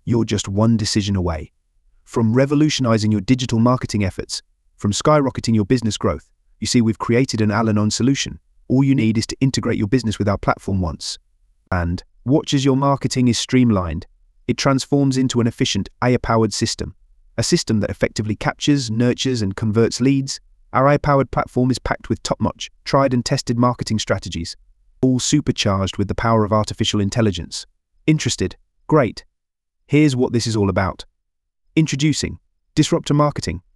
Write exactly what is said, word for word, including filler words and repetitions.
you're just one decision away. From revolutionizing your digital marketing efforts, from skyrocketing your business growth, you see we've created an Al-Anon solution. All you need is to integrate your business with our platform once. And watch as your marketing is streamlined. It transforms into an efficient A I-powered system, a system that effectively captures, nurtures, and converts leads. Our A I-powered platform is packed with top-notch, tried and tested marketing strategies, all supercharged with the power of artificial intelligence. Interested? Great. Here's what this is all about. Introducing Disruptor Marketing,